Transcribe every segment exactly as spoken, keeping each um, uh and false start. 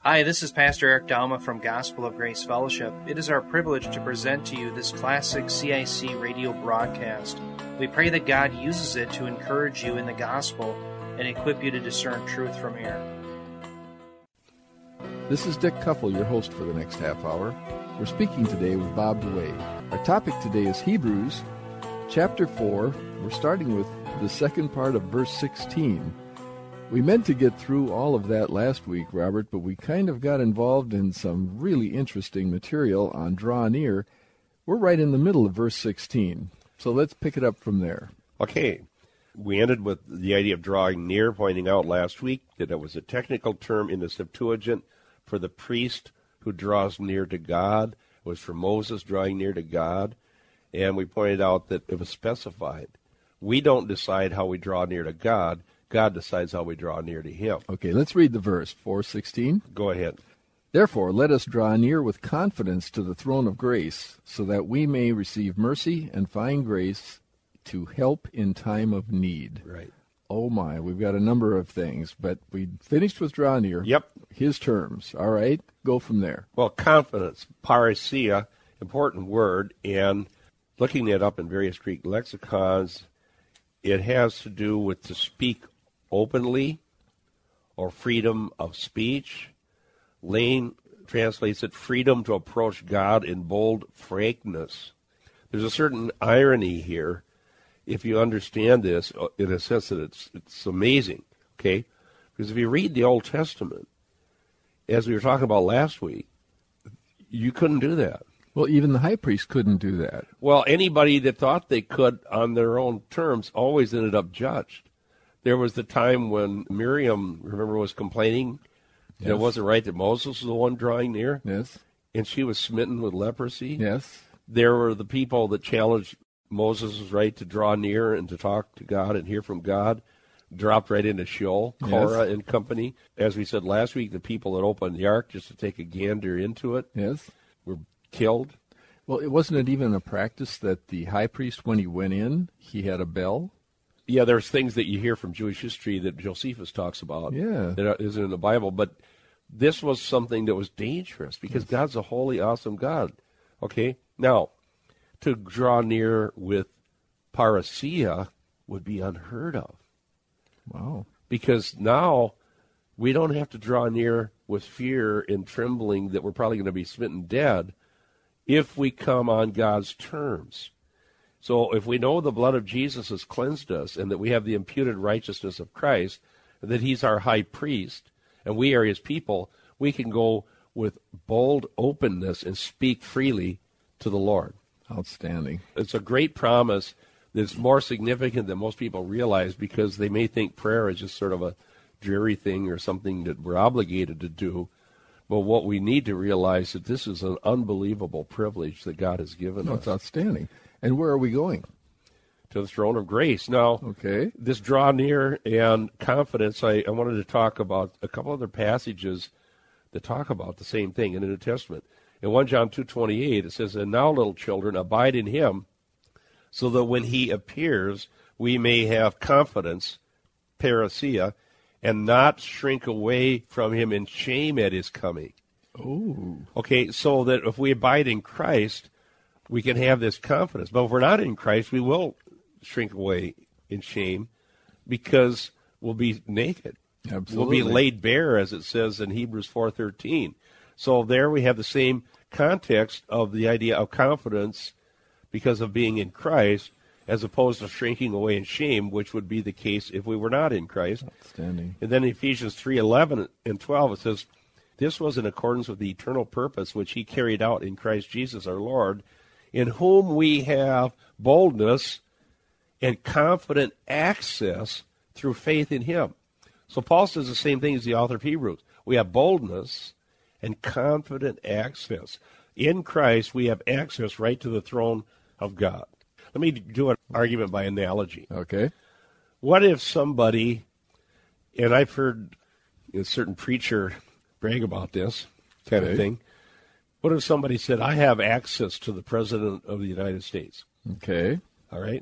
Hi, this is Pastor Eric Dalma from Gospel of Grace Fellowship. It is our privilege to present to you this classic C I C radio broadcast. We pray that God uses it to encourage you in the gospel and equip you to discern truth from error. This is Dick Kuffel, your host for the next half hour. We're speaking today with Bob DeWay. Our topic today is Hebrews, chapter four. We're starting with the second part of verse sixteen. We meant to get through all of that last week, Robert, but we kind of got involved in some really interesting material on Draw Near. We're right in the middle of verse sixteen, so let's pick it up from there. Okay. We ended with the idea of drawing near, pointing out last week that it was a technical term in the Septuagint for the priest who draws near to God. It was for Moses drawing near to God, and we pointed out that it was specified. We don't decide how we draw near to God. God decides how we draw near to him. Okay, let's read the verse, four sixteen. Go ahead. Therefore, let us draw near with confidence to the throne of grace, so that we may receive mercy and find grace to help in time of need. Right. Oh my, we've got a number of things, but we finished with draw near. Yep. His terms. All right, go from there. Well, confidence, parousia, important word, and looking it up in various Greek lexicons, it has to do with to speak openly or freedom of speech. Lane translates it freedom to approach God in bold frankness. There's a certain irony here if you understand this in a sense that it's it's amazing, okay? Because if you read the Old Testament, as we were talking about last week, you couldn't do that. Well, even the high priest couldn't do that. Well, anybody that thought they could on their own terms always ended up judged. There was the time when Miriam, remember, was complaining Yes. that it wasn't right that Moses was the one drawing near, Yes. and she was smitten with leprosy. Yes. There were the people that challenged Moses' right to draw near and to talk to God and hear from God, dropped right into Sheol, Korah Yes. and company. As we said last week, the people that opened the ark just to take a gander into it Yes. were killed. Well, it wasn't it even a practice that the high priest, when he went in, he had a bell? Yeah, there's things that you hear from Jewish history that Josephus talks about Yeah. that isn't in the Bible, but this was something that was dangerous because Yes. God's a holy, awesome God. Okay? Now, to draw near with parousia would be unheard of Wow. because now we don't have to draw near with fear and trembling that we're probably going to be smitten dead if we come on God's terms. So if we know the blood of Jesus has cleansed us and that we have the imputed righteousness of Christ, and that he's our high priest, and we are his people, we can go with bold openness and speak freely to the Lord. Outstanding. It's a great promise that's more significant than most people realize because they may think prayer is just sort of a dreary thing or something that we're obligated to do. But what we need to realize is that this is an unbelievable privilege that God has given No, us. it's outstanding. And where are we going? To the throne of grace. Now, Okay. this draw near and confidence, I, I wanted to talk about a couple other passages that talk about the same thing in the New Testament. In First John two twenty-eight, it says, "And now, little children, abide in him, so that when he appears, we may have confidence," parousia, "and not shrink away from him in shame at his coming." Oh. Okay, so that if we abide in Christ, we can have this confidence. But if we're not in Christ, we will shrink away in shame because we'll be naked. Absolutely. We'll be laid bare, as it says in Hebrews four thirteen. So there we have the same context of the idea of confidence because of being in Christ, as opposed to shrinking away in shame, which would be the case if we were not in Christ. Outstanding. And then Ephesians three eleven and twelve, it says, "This was in accordance with the eternal purpose which he carried out in Christ Jesus our Lord, in whom we have boldness and confident access through faith in him." So Paul says the same thing as the author of Hebrews. We have boldness and confident access. In Christ, we have access right to the throne of God. Let me do an argument by analogy. Okay. What if somebody, and I've heard a certain preacher brag about this kind Okay. of thing, what if somebody said, "I have access to the President of the United States"? Okay. All right?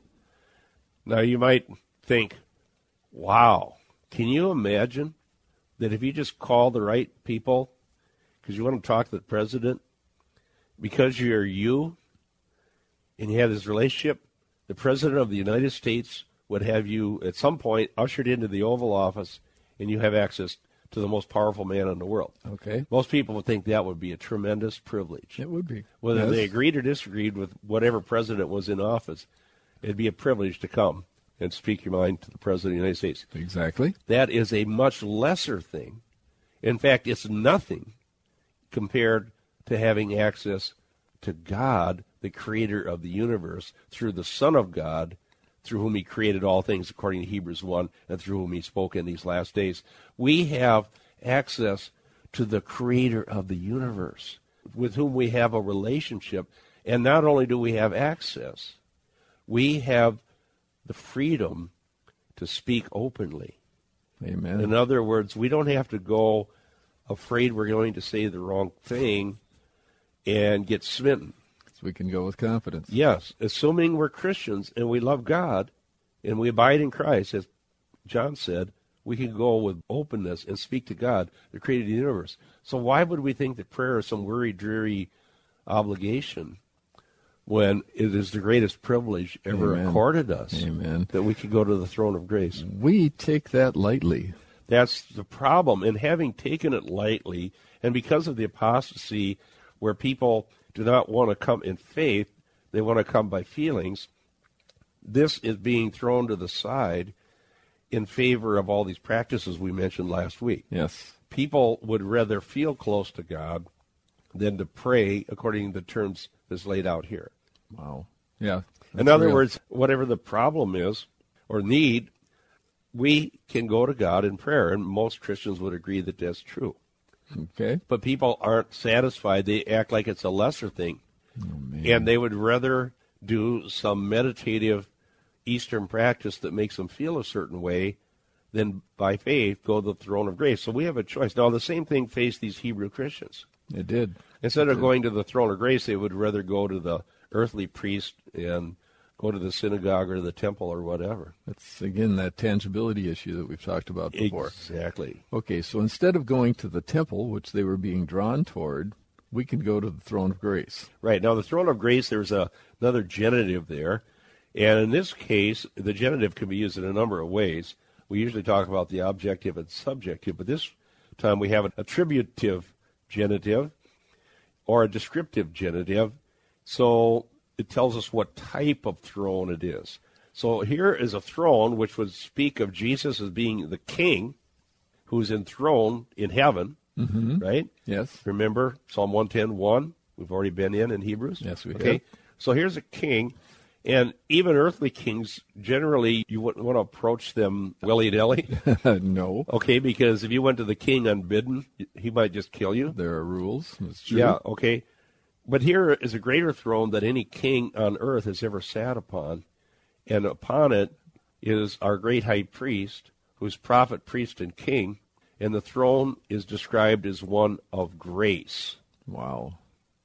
Now, you might think, wow, can you imagine that if you just call the right people because you want to talk to the president, because you're you and you have this relationship, the president of the United States would have you at some point ushered into the Oval Office and you have access to the most powerful man in the world. Okay. Most people would think that would be a tremendous privilege. It would be. Whether Yes. they agreed or disagreed with whatever president was in office, it'd be a privilege to come and speak your mind to the president of the United States. Exactly. That is a much lesser thing. In fact, it's nothing compared to having access to God, the creator of the universe, through the Son of God, through whom he created all things, according to Hebrews one, and through whom he spoke in these last days. We have access to the creator of the universe, with whom we have a relationship. And not only do we have access, we have the freedom to speak openly. Amen. In other words, we don't have to go afraid we're going to say the wrong thing and get smitten. So we can go with confidence. Yes, assuming we're Christians and we love God and we abide in Christ, as John said, we can go with openness and speak to God, the creator of the universe. So why would we think that prayer is some worry, dreary obligation when it is the greatest privilege ever Amen. accorded us? Amen. That we could go to the throne of grace. We take that lightly. That's the problem. And having taken it lightly, and because of the apostasy where people do not want to come in faith, they want to come by feelings, this is being thrown to the side in favor of all these practices we mentioned last week. Yes. People would rather feel close to God than to pray according to the terms that's laid out here. Wow. Yeah. In that's other real. words, whatever the problem is or need, we can go to God in prayer, and most Christians would agree that that's true. Okay. But people aren't satisfied. They act like it's a lesser thing. Oh, man. And they would rather do some meditative Eastern practice that makes them feel a certain way than by faith go to the throne of grace. So we have a choice. Now, the same thing faced these Hebrew Christians. It did. Instead It of did. going to the throne of grace, they would rather go to the earthly priest and go to the synagogue or the temple or whatever. That's, again, that tangibility issue that we've talked about before. Exactly. Okay, so instead of going to the temple, which they were being drawn toward, we can go to the throne of grace. Right. Now, the throne of grace, there's a, another genitive there. And in this case, the genitive can be used in a number of ways. We usually talk about the objective and subjective, but this time we have an attributive genitive or a descriptive genitive. So it tells us what type of throne it is. So here is a throne which would speak of Jesus as being the king who's enthroned in heaven, Mm-hmm. right? Yes. Remember Psalm one ten one? We've already been in in Hebrews. Yes, we okay? have. So here's a king, and even earthly kings, generally, you wouldn't want to approach them willy-nilly, No. okay? Because if you went to the king unbidden, he might just kill you. There are rules. That's true. Yeah, okay. But here is a greater throne that any king on earth has ever sat upon, and upon it is our great high priest, who's prophet, priest, and king, and the throne is described as one of grace. Wow.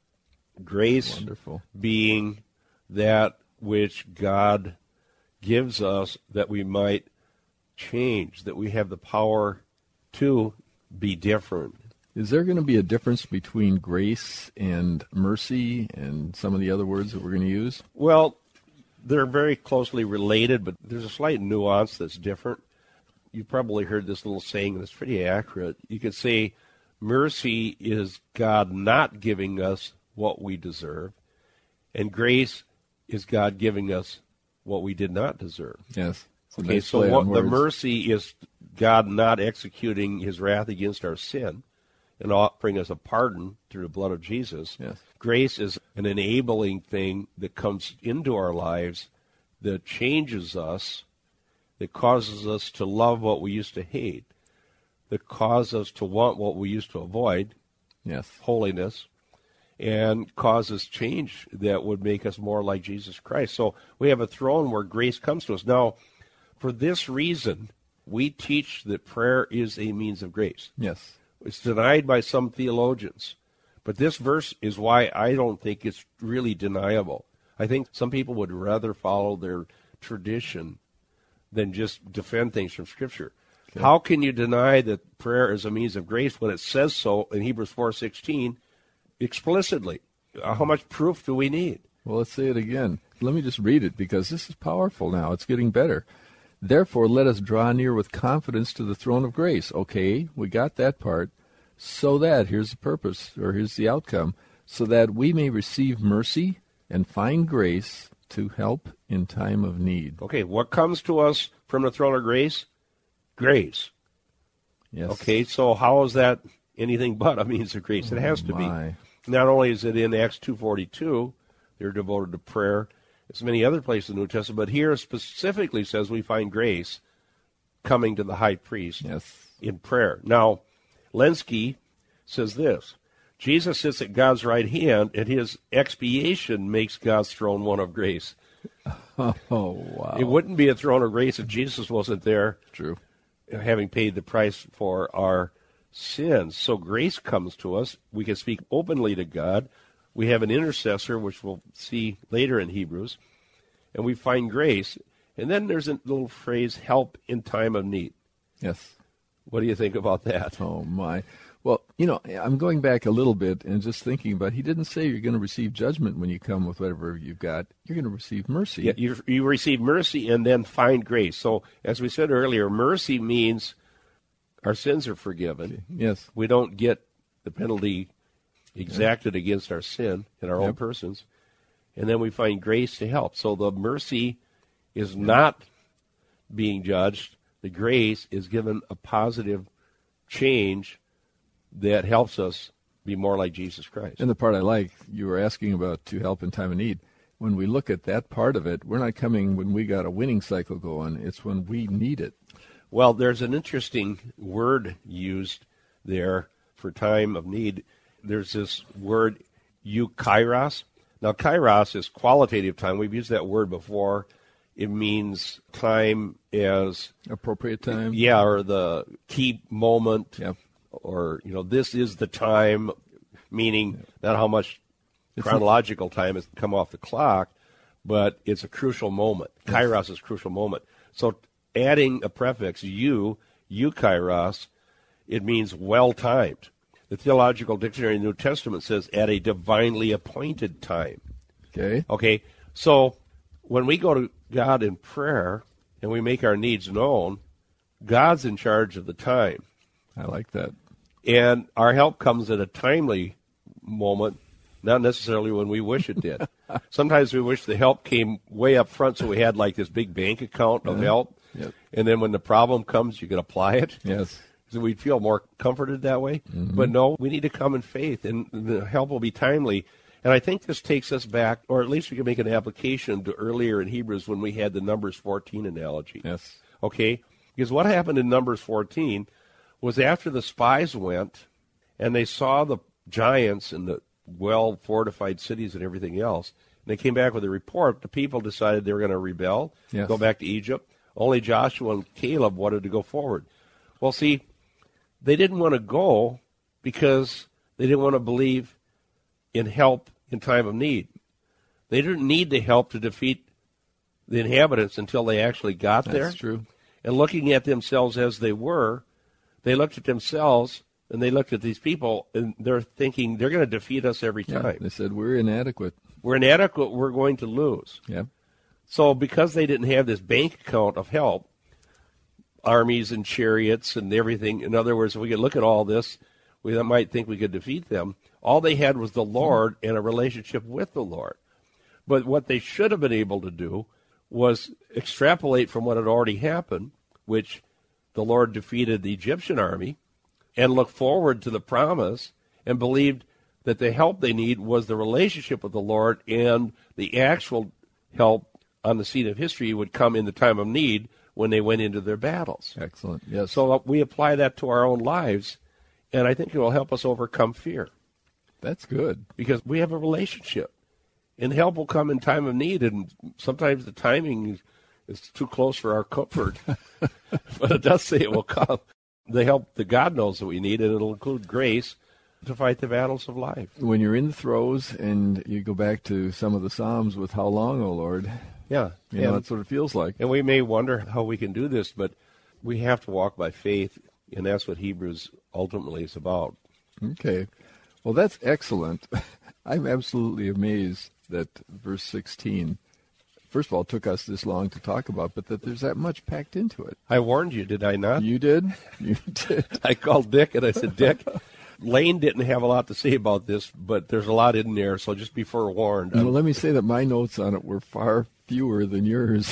Grace Wonderful. being that which God gives us that we might change, that we have the power to be different. Is there going to be a difference between grace and mercy and some of the other words that we're going to use? Well, they're very closely related, but there's a slight nuance that's different. You probably heard this little saying that's pretty accurate. You could say mercy is God not giving us what we deserve, and grace is God giving us what we did not deserve. Yes. It's a Okay, nice so play what, on the words. mercy is God not executing his wrath against our sin and offering us a pardon through the blood of Jesus. Yes. Grace is an enabling thing that comes into our lives that changes us, that causes us to love what we used to hate, that causes us to want what we used to avoid, Yes. holiness, and causes change that would make us more like Jesus Christ. So we have a throne where grace comes to us. Now, for this reason, we teach that prayer is a means of grace. Yes. It's denied by some theologians. But this verse is why I don't think it's really deniable. I think some people would rather follow their tradition than just defend things from Scripture. Okay. How can you deny that prayer is a means of grace when it says so in Hebrews four sixteen explicitly? Uh, How much proof do we need? Well, let's say it again. Let me just read it because this is powerful now. It's getting better. Therefore, let us draw near with confidence to the throne of grace. Okay, we got that part. So that, here's the purpose, or here's the outcome, so that we may receive mercy and find grace to help in time of need. Okay, what comes to us from the throne of grace? Grace. Yes. Okay, so how is that anything but a means of grace? It has to My. be. Not only is it in Acts two forty-two, they're devoted to prayer. It's many other places in the New Testament, but here specifically says we find grace coming to the high priest Yes. in prayer. Now, Lenski says this: Jesus sits at God's right hand, and his expiation makes God's throne one of grace. Oh, wow. It wouldn't be a throne of grace if Jesus wasn't there, True. having paid the price for our sins. So grace comes to us. We can speak openly to God. We have an intercessor, which we'll see later in Hebrews, and we find grace. And then there's a little phrase, help in time of need. Yes. What do you think about that? Oh, my. Well, you know, I'm going back a little bit and just thinking about, he didn't say you're going to receive judgment when you come with whatever you've got. You're going to receive mercy. Yeah, you, you receive mercy and then find grace. So, as we said earlier, mercy means our sins are forgiven. Okay. Yes. We don't get the penalty exacted yeah. against our sin in our yep. own persons. And then we find grace to help. So the mercy is not being judged. The grace is given a positive change that helps us be more like Jesus Christ. And the part I like, you were asking about to help in time of need. When we look at that part of it, we're not coming when we got a winning cycle going. It's when we need it. Well, there's an interesting word used there for time of need. There's this word, eukairos. Now, kairos is qualitative time. We've used that word before. It means time as... appropriate time? Yeah, or the key moment. Yep. Or, you know, this is the time, meaning yep. not how much it's chronological not... time has come off the clock, but it's a crucial moment. Yes. Kairos is a crucial moment. So adding a prefix, you, eukairos, it means well-timed. The Theological Dictionary in the New Testament says at a divinely appointed time. Okay. Okay, so when we go to God in prayer and we make our needs known, God's in charge of the time. I like that. And our help comes at a timely moment, not necessarily when we wish it did. Sometimes we wish the help came way up front so we had like this big bank account of uh-huh. help. Yep. And then when the problem comes, you can apply it. Yes. So we'd feel more comforted that way. Mm-hmm. But no, we need to come in faith, and the help will be timely. And I think this takes us back, or at least we can make an application to earlier in Hebrews when we had the Numbers fourteen analogy. Yes. Okay? Because what happened in Numbers fourteen was after the spies went and they saw the giants and the well-fortified cities and everything else, and they came back with a report, the people decided they were going to rebel, yes. go back to Egypt. Only Joshua and Caleb wanted to go forward. Well, see, they didn't want to go because they didn't want to believe in help in time of need. They didn't need the help to defeat the inhabitants until they actually got That's there. That's true. And looking at themselves as they were, they looked at themselves and they looked at these people, and they're thinking they're going to defeat us every time. Yeah, they said, we're inadequate. We're inadequate. We're going to lose. Yeah. So because they didn't have this bank account of help, armies and chariots and everything, in other words, if we could look at all this, we might think we could defeat them. All they had was the Lord and a relationship with the Lord. But what they should have been able to do was extrapolate from what had already happened, which the Lord defeated the Egyptian army, and look forward to the promise and believed that the help they need was the relationship with the Lord, and the actual help on the scene of history would come in the time of need when they went into their battles. Excellent. Yes. So we apply that to our own lives, and I think it will help us overcome fear. That's good. Because we have a relationship, and help will come in time of need, and sometimes the timing is too close for our comfort, but it does say it will come. The help that God knows that we need, and it'll include grace to fight the battles of life. When you're in the throes, and you go back to some of the Psalms with how long, O Lord, yeah, you know, that's what it feels like. And we may wonder how we can do this, but We have to walk by faith, and that's what Hebrews ultimately is about. Okay. Well, that's excellent. I'm absolutely amazed that verse sixteen, first of all, took us this long to talk about, but that there's that much packed into it. I warned you, did I not? You did? You did. I called Dick, and I said, Dick, Lane didn't have a lot to say about this, but there's a lot in there, so just be forewarned. Well, let me say that my notes on it were far fewer than yours.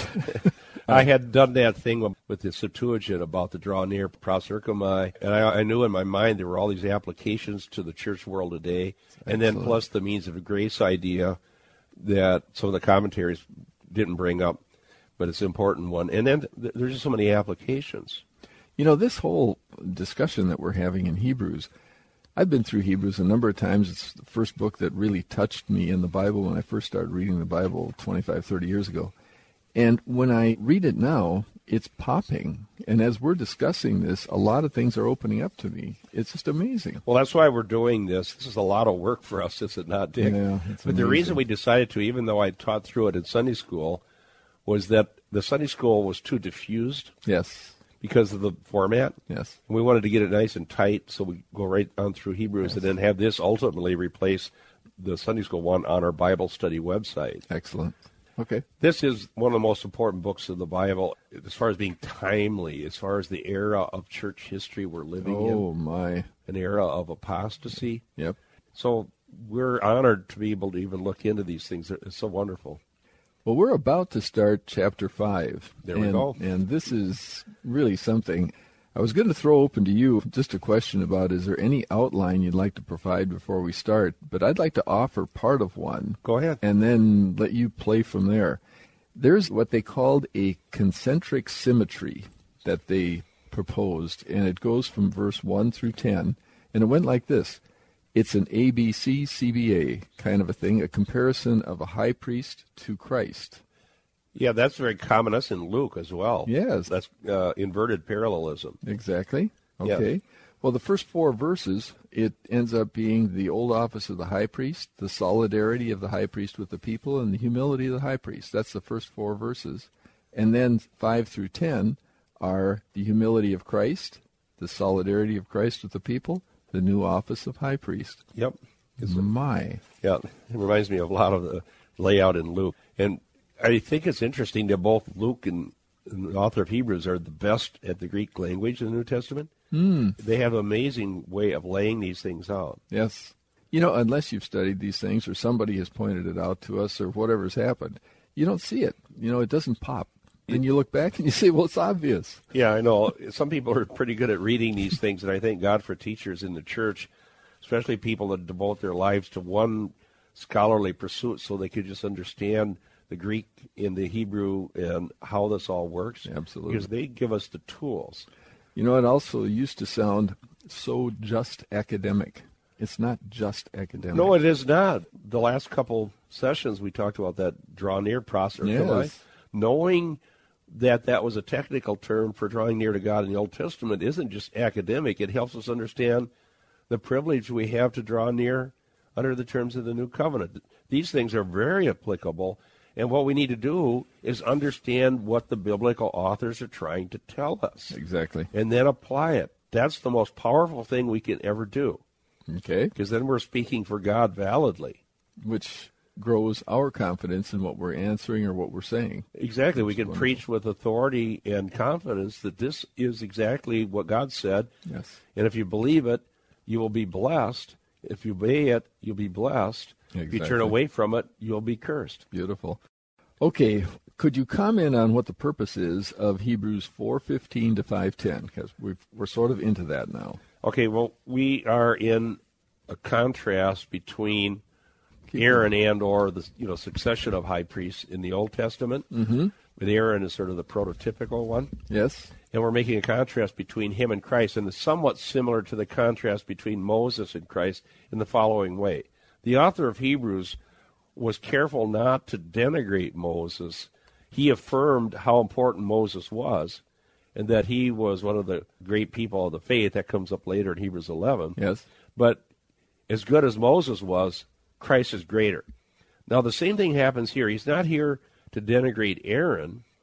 I had done that thing with the Septuagint about the draw near proserchomai, and I, I knew in my mind there were all these applications to the church world today, and then plus the means of grace idea that some of the commentaries didn't bring up, but it's an important one. And then th- there's just so many applications. You know, this whole discussion that we're having in Hebrews, I've been through Hebrews a number of times. It's the first book that really touched me in the Bible when I first started reading the Bible twenty-five, thirty years ago. And when I read it now, it's popping. And as we're discussing this, a lot of things are opening up to me. It's just amazing. Well, that's why we're doing this. This is a lot of work for us, is it not, Dick? Yeah, it's but the amazing. reason we decided to, even though I taught through it in Sunday school, was that the Sunday school was too diffused. Yes. Because of the format. Yes. And we wanted to get it nice and tight, so we go right on through Hebrews, yes, and then have this ultimately replace the Sunday school one on our Bible study website. Excellent. Okay. This is one of the most important books of the Bible as far as being timely, as far as the era of church history we're living oh, in. Oh, my. An era of apostasy. Yep. So we're honored to be able to even look into these things. It's so wonderful. Well, we're about to start chapter five. There and, we go. And this is really something. I was going to throw open to you just a question about, is there any outline you'd like to provide before we start? But I'd like to offer part of one. Go ahead. And then let you play from there. There's what they called a concentric symmetry that they proposed, and it goes from verse one through ten, and it went like this. It's an A B C C B A kind of a thing, a comparison of a high priest to Christ. Yeah, that's very common. That's in Luke as well. Yes. That's uh, inverted parallelism. Exactly. Okay. Yeah. Well, the first four verses, it ends up being the old office of the high priest, the solidarity of the high priest with the people, and the humility of the high priest. That's the first four verses. And then five through ten are the humility of Christ, the solidarity of Christ with the people, the new office of high priest. Yep. It's My. Yeah, it reminds me of a lot of the layout in Luke. And I think it's interesting that both Luke and, and the author of Hebrews are the best at the Greek language in the New Testament. Mm. They have an amazing way of laying these things out. Yes. You know, unless you've studied these things or somebody has pointed it out to us or whatever's happened, you don't see it. You know, it doesn't pop. And you look back and you say, well, it's obvious. Yeah, I know. Some people are pretty good at reading these things, and I thank God for teachers in the church, especially people that devote their lives to one scholarly pursuit so they could just understand the Greek and the Hebrew and how this all works. Absolutely. Because they give us the tools. You know, it also used to sound so just academic. It's not just academic. No, it is not. The last couple sessions we talked about that draw near process. Yes. Knowing that that was a technical term for drawing near to God in the Old Testament isn't just academic. It helps us understand the privilege we have to draw near under the terms of the New Covenant. These things are very applicable, and what we need to do is understand what the biblical authors are trying to tell us. Exactly. And then apply it. That's the most powerful thing we can ever do. Okay. Because then we're speaking for God validly. Which grows our confidence in what we're answering or what we're saying. Exactly. We can wonderful. preach with authority and confidence that this is exactly what God said. Yes. And if you believe it, you will be blessed. If you obey it, you'll be blessed. Exactly. If you turn away from it, you'll be cursed. Beautiful. Okay, could you comment on what the purpose is of Hebrews four fifteen to five ten? Because we've, we're sort of into that now. Okay, well, we are in a contrast between Keep Aaron and or the you know succession of high priests in the Old Testament. Mm-hmm. But Aaron is sort of the prototypical one. Yes. And we're making a contrast between him and Christ, and it's somewhat similar to the contrast between Moses and Christ in the following way. The author of Hebrews was careful not to denigrate Moses. He affirmed how important Moses was, and that he was one of the great people of the faith. That comes up later in Hebrews eleven. Yes. But as good as Moses was, Christ is greater. Now, the same thing happens here. He's not here to denigrate Aaron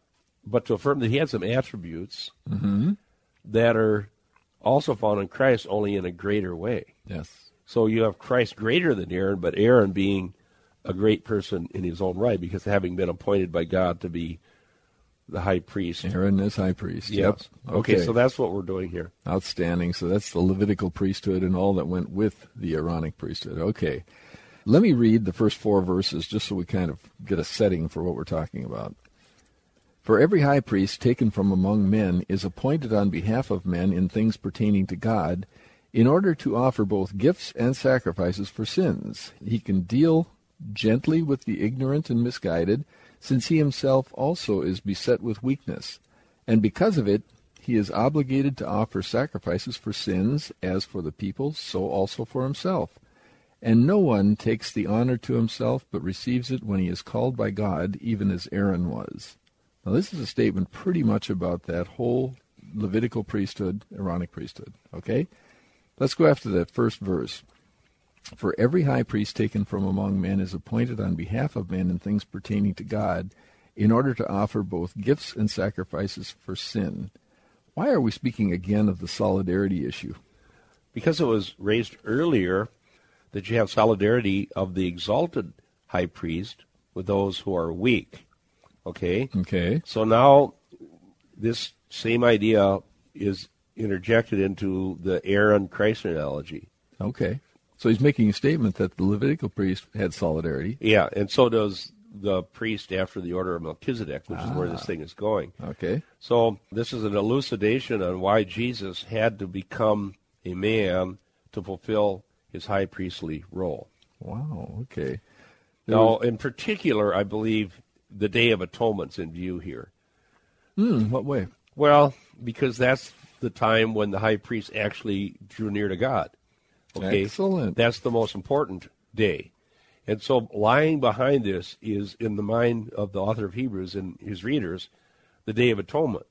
but to affirm that he had some attributes Mm-hmm. that are also found in Christ, only in a greater way. Yes. So you have Christ greater than Aaron, but Aaron being a great person in his own right, because having been appointed by God to be the high priest. Aaron is high priest. Yes. Yep. Okay. okay, so that's what we're doing here. Outstanding. So that's the Levitical priesthood and all that went with the Aaronic priesthood. Okay. Let me read the first four verses just so we kind of get a setting for what we're talking about. For every high priest taken from among men is appointed on behalf of men in things pertaining to God, in order to offer both gifts and sacrifices for sins. He can deal gently with the ignorant and misguided, since he himself also is beset with weakness. And because of it, he is obligated to offer sacrifices for sins, as for the people, so also for himself. And no one takes the honor to himself, but receives it when he is called by God, even as Aaron was. Now this is a statement pretty much about that whole Levitical priesthood, Aaronic priesthood. Okay? Let's go after that first verse. For every high priest taken from among men is appointed on behalf of men in things pertaining to God, in order to offer both gifts and sacrifices for sin. Why are we speaking again of the solidarity issue? Because it was raised earlier that you have solidarity of the exalted high priest with those who are weak. Okay? Okay. So now this same idea is interjected into the Aaron-Christ analogy. Okay. So he's making a statement that the Levitical priest had solidarity. Yeah, and so does the priest after the order of Melchizedek, which ah. is where this thing is going. Okay. So this is an elucidation on why Jesus had to become a man to fulfill his high priestly role. Wow, okay. There now, was... in particular, I believe the Day of Atonement's in view here. Hmm, what way? Well, because that's the time when the high priest actually drew near to God. Okay? Excellent. That's the most important day. And so lying behind this is, in the mind of the author of Hebrews and his readers, the Day of Atonement.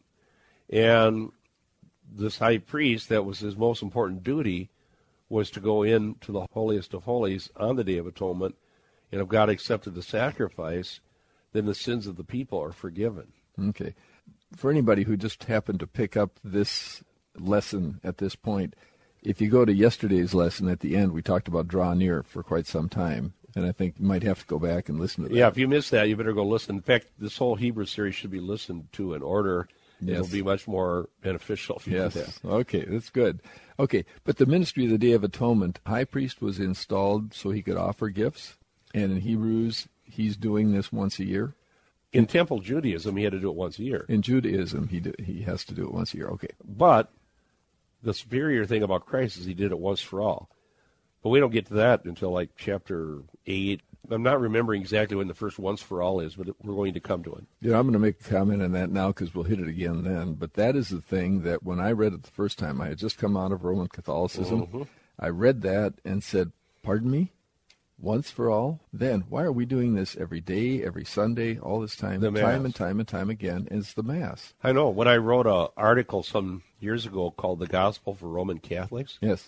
And this high priest, that was his most important duty, was to go into the holiest of holies on the Day of Atonement, and if God accepted the sacrifice, then the sins of the people are forgiven. Okay. For anybody who just happened to pick up this lesson at this point, if you go to yesterday's lesson at the end, we talked about draw near for quite some time, and I think you might have to go back and listen to that. Yeah, if you missed that, you better go listen. In fact, this whole Hebrew series should be listened to in order. Yes. It'll be much more beneficial if you yes. do that. Okay, that's good. Okay, but the ministry of the Day of Atonement, high priest was installed so he could offer gifts, and in Hebrews, he's doing this once a year. In Temple Judaism, he had to do it once a year. In Judaism, he do, he has to do it once a year. Okay. But the superior thing about Christ is he did it once for all. But we don't get to that until like chapter eight. I'm not remembering exactly when the first once for all is, but we're going to come to it. Yeah, I'm going to make a comment on that now because we'll hit it again then. But that is the thing that when I read it the first time, I had just come out of Roman Catholicism. Mm-hmm. I read that and said, pardon me? Once for all? Then why are we doing this every day, every Sunday, all this time, the time and time and time again? Is the Mass. I know. When I wrote an article some years ago called The Gospel for Roman Catholics, yes,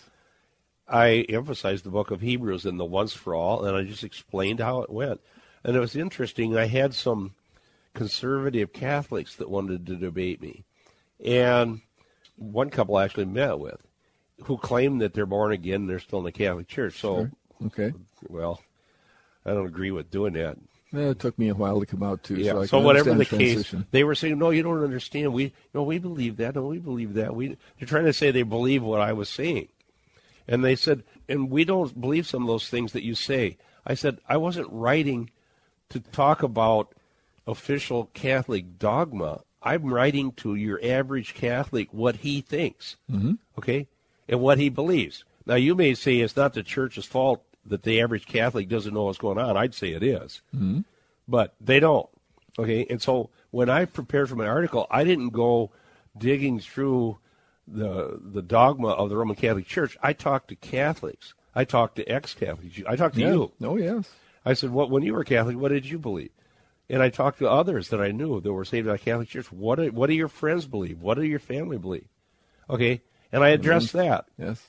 I emphasized the book of Hebrews and the once for all, and I just explained how it went. And it was interesting. I had some conservative Catholics that wanted to debate me, and one couple I actually met with who claimed that they're born again and they're still in the Catholic Church. So. Sure. Okay. Well, I don't agree with doing that. Yeah, it took me a while to come out too. Yeah. So, I so can whatever the transition. case, they were saying, "No, you don't understand. We no, we believe that. No, we believe that. We." They're trying to say they believe what I was saying, and they said, "And we don't believe some of those things that you say." I said, "I wasn't writing to talk about official Catholic dogma. I'm writing to your average Catholic what he thinks, mm-hmm. okay, and what he believes." Now, you may say it's not the church's fault that the average Catholic doesn't know what's going on. I'd say it is. Mm-hmm. But they don't. Okay, and so when I prepared for my article, I didn't go digging through the the dogma of the Roman Catholic Church. I talked to Catholics. I talked to ex-Catholics. I talked to yeah. you. Oh, yes. I said, "What? When you were Catholic, what did you believe?" And I talked to others that I knew that were saved by the Catholic Church. What do, what do your friends believe? What do your family believe? Okay, and I addressed mm-hmm. that. Yes.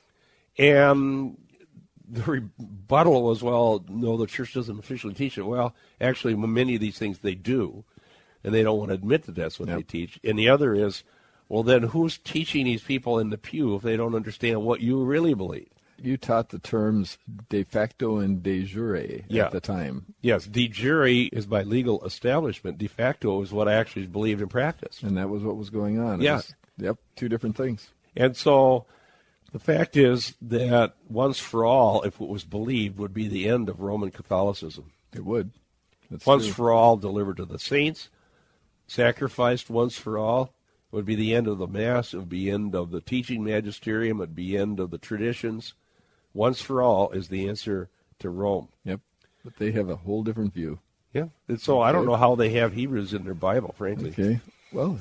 And the rebuttal was, well, no, the church doesn't officially teach it. Well, actually, many of these things they do. and they don't want to admit that that's what Yep. they teach. And the other is, well, then who's teaching these people in the pew if they don't understand what you really believe? You taught the terms de facto and de jure Yeah. at the time. Yes, de jure is by legal establishment. De facto is what I actually believed and practiced. And that was what was going on. It Yeah. was- yep, two different things. And so the fact is that once for all, if it was believed, would be the end of Roman Catholicism. It would. That's Once true. for all, delivered to the saints, sacrificed once for all, would be the end of the Mass. It would be the end of the teaching magisterium. It would be the end of the traditions. Once for all is the answer to Rome. Yep. But they have a whole different view. Yeah. And so I don't Okay. know how they have Hebrews in their Bible, frankly. Okay. Well,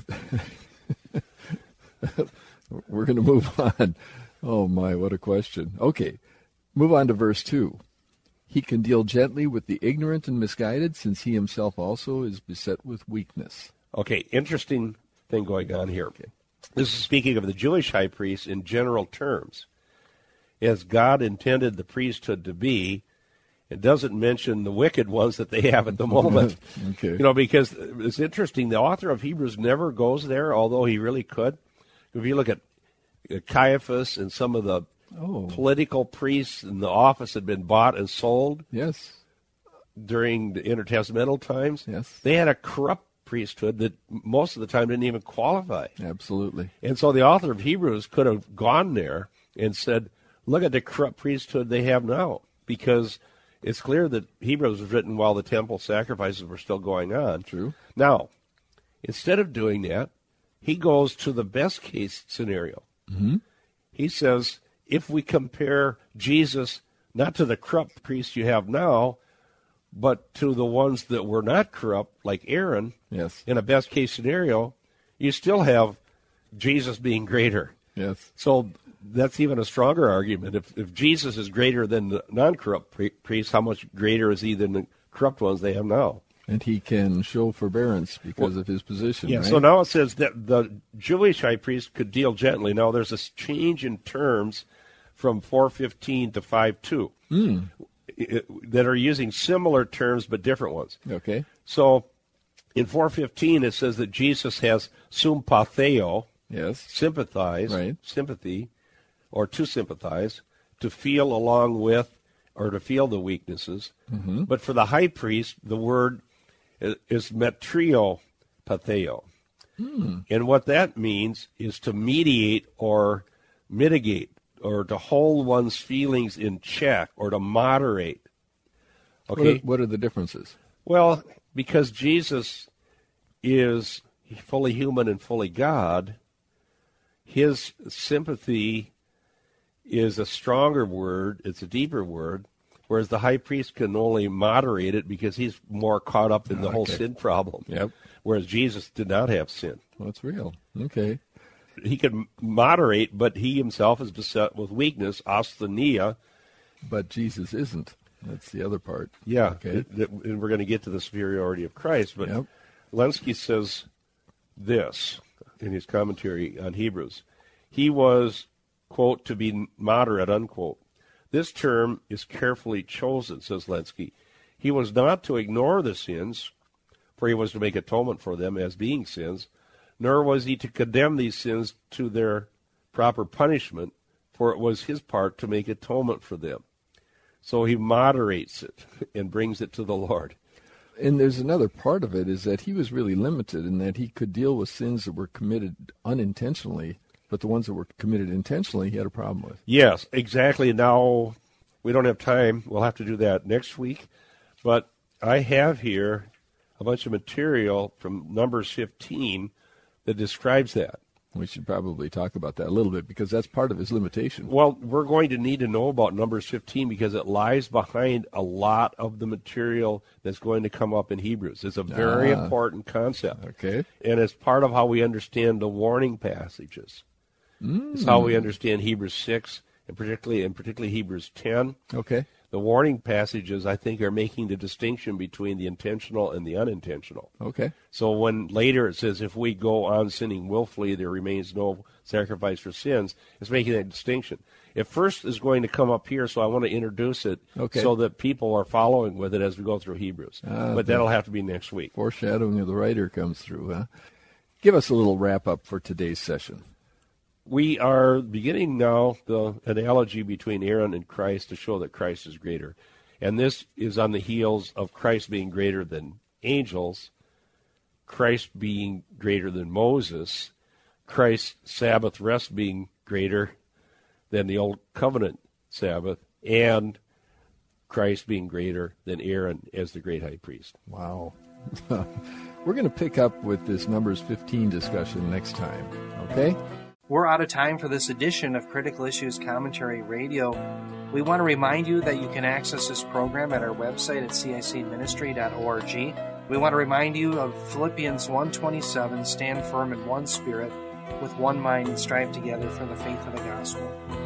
we're going to move on. Oh, my, what a question. Okay. Move on to verse two. He can deal gently with the ignorant and misguided, since he himself also is beset with weakness. Okay, interesting thing going on here. This is speaking of the Jewish high priest in general terms. As God intended the priesthood to be, it doesn't mention the wicked ones that they have at the moment. Okay. You know, because it's interesting, the author of Hebrews never goes there, although he really could. If you look at Caiaphas and some of the Oh. political priests in the office had been bought and sold Yes. during the intertestamental times, Yes. they had a corrupt priesthood that most of the time didn't even qualify. Absolutely. And so the author of Hebrews could have gone there and said, look at the corrupt priesthood they have now, because it's clear that Hebrews was written while the temple sacrifices were still going on. True. Now, instead of doing that, he goes to the best case scenario. Mm-hmm. He says, if we compare Jesus not to the corrupt priests you have now, but to the ones that were not corrupt, like Aaron, Yes. in a best case scenario, you still have Jesus being greater. Yes. So that's even a stronger argument. If if Jesus is greater than the non-corrupt pri- priests, how much greater is he than the corrupt ones they have now? And he can show forbearance because Well, of his position. Yeah, right? so now it says that the Jewish high priest could deal gently. Now there's a change in terms from four fifteen to five two Mm. that are using similar terms but different ones. Okay. So in four fifteen it says that Jesus has sympatheo, Yes. sympathize, Right. sympathy, or to sympathize, to feel along with, or to feel the weaknesses. Mm-hmm. But for the high priest, the word is, is metriopatheo. Mm. And what that means is to mediate or mitigate, or to hold one's feelings in check, or to moderate. What Okay? are, what are the differences? Well, because Jesus is fully human and fully God, his sympathy is a stronger word, it's a deeper word, whereas the high priest can only moderate it because he's more caught up in the whole Okay. sin problem. Yep. Whereas Jesus did not have sin. Well, it's real. Okay. He can moderate, but he himself is beset with weakness, asthenia. But Jesus isn't. That's the other part. Yeah, Okay. th- th- and we're going to get to the superiority of Christ. But Yep. Lenski says this in his commentary on Hebrews. He was, quote, to be moderate, unquote. This term is carefully chosen, says Lenski. He was not to ignore the sins, for he was to make atonement for them as being sins, nor was he to condemn these sins to their proper punishment, for it was his part to make atonement for them. So he moderates it and brings it to the Lord. And there's another part of it is that he was really limited in that he could deal with sins that were committed unintentionally, but the ones that were committed intentionally he had a problem with. Yes, exactly. Now, we don't have time. We'll have to do that next week. But I have here a bunch of material from Numbers fifteen that describes that. We should probably talk about that a little bit because that's part of his limitation. Well, we're going to need to know about Numbers fifteen because it lies behind a lot of the material that's going to come up in Hebrews. It's a very Ah. important concept. Okay. And it's part of how we understand the warning passages. Mm. It's how we understand Hebrews six and particularly and particularly Hebrews ten. Okay. The warning passages, I think, are making the distinction between the intentional and the unintentional. Okay. So when later it says, if we go on sinning willfully, there remains no sacrifice for sins, it's making that distinction. It first is going to come up here, so I want to introduce it okay. so that people are following with it as we go through Hebrews. Uh, but that'll have to be next week. Foreshadowing of the writer comes through, huh? Give us a little wrap-up for today's session. We are beginning now the analogy between Aaron and Christ to show that Christ is greater. And this is on the heels of Christ being greater than angels, Christ being greater than Moses, Christ's Sabbath rest being greater than the Old Covenant Sabbath, and Christ being greater than Aaron as the great high priest. Wow. We're going to pick up with this Numbers fifteen discussion next time, okay? We're out of time for this edition of Critical Issues Commentary Radio. We want to remind you that you can access this program at our website at c i c ministry dot org. We want to remind you of Philippians one twenty-seven, stand firm in one spirit, with one mind and strive together for the faith of the gospel.